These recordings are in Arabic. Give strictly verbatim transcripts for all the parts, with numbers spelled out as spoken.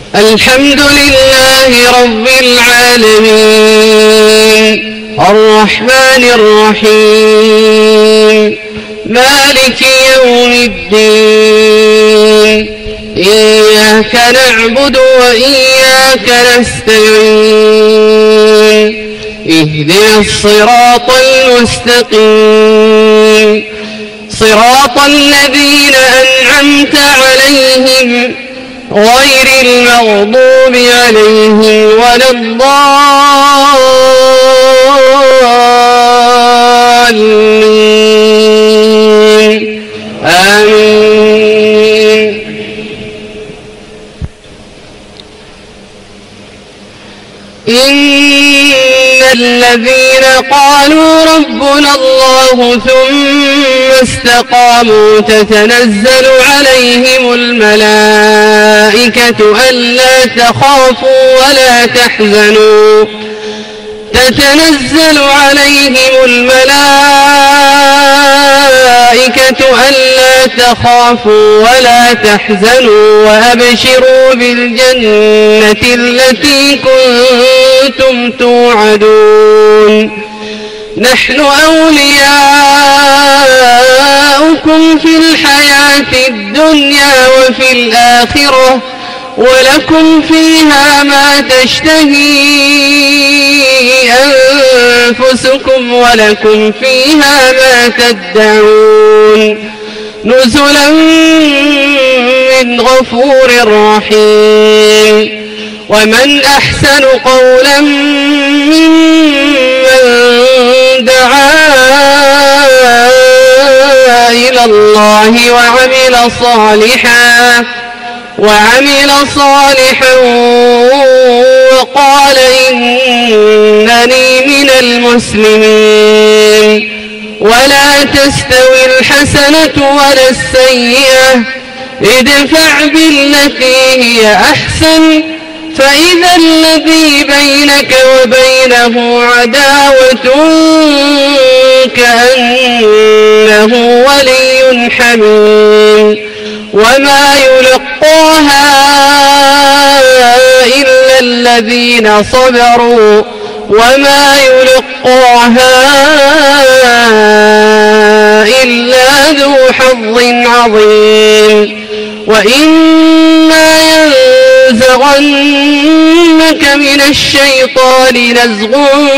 الحمد لله رب العالمين الرحمن الرحيم مالك يوم الدين إياك نعبد وإياك نستعين اهدنا الصراط المستقيم صراط الذين أنعمت عليهم غير المغضوب عليهم ولا الضالين آمين. إن الذين قالوا ربنا الله ثم استقاموا تتنزل عليهم الملائكة ألا تخافوا ولا تحزنوا تتنزل عليهم الملائكة ألا تخافوا ولا تحزنوا وأبشروا بالجنة التي كنتم توعدون نحن أولياؤكم في الحياة الدنيا وفي الآخرة ولكم فيها ما تشتهي أنفسكم ولكم فيها ما تدعون نزلا من غفور رحيم. ومن أحسن قولا ممن دعا إلى الله وعمل صالحا وعمل صالحا وقال إنني من المسلمين. ولا تستوي الحسنة ولا السيئة ادفع بالتي هي أحسن فإذا الذي بينك وبينه عداوة كأنه ولي حميم. وما يلقاها إلا الذين صبروا وما يلقاها إلا ذو حظ عظيم. وإما ينزغنك من الشيطان نزغ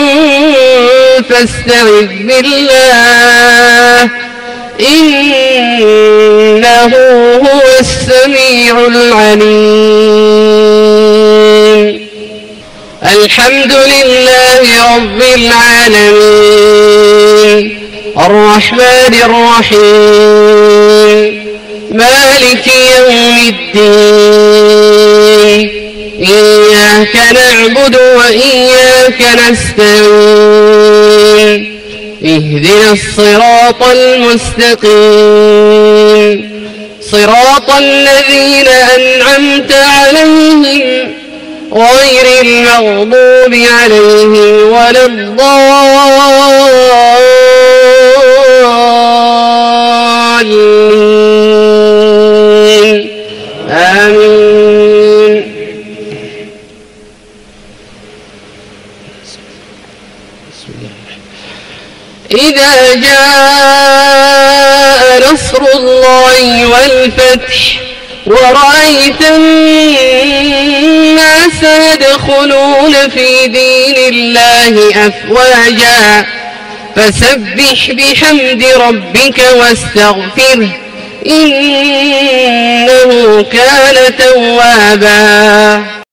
فاستعذ بالله إنه هو السميع العليم. الحمد لله رب العالمين الرحمن الرحيم مالك يوم الدين إياك نعبد وإياك نستعين اهدنا الصراط المستقيم صراط الذين أنعمت عليهم غير المغضوب عليهم ولا الضالين آمين. إذا جاء نصر الله والفتح ورأيت الناس يدخلون في دين الله أفواجا فسبح بحمد ربك واستغفره إنه كان توابا.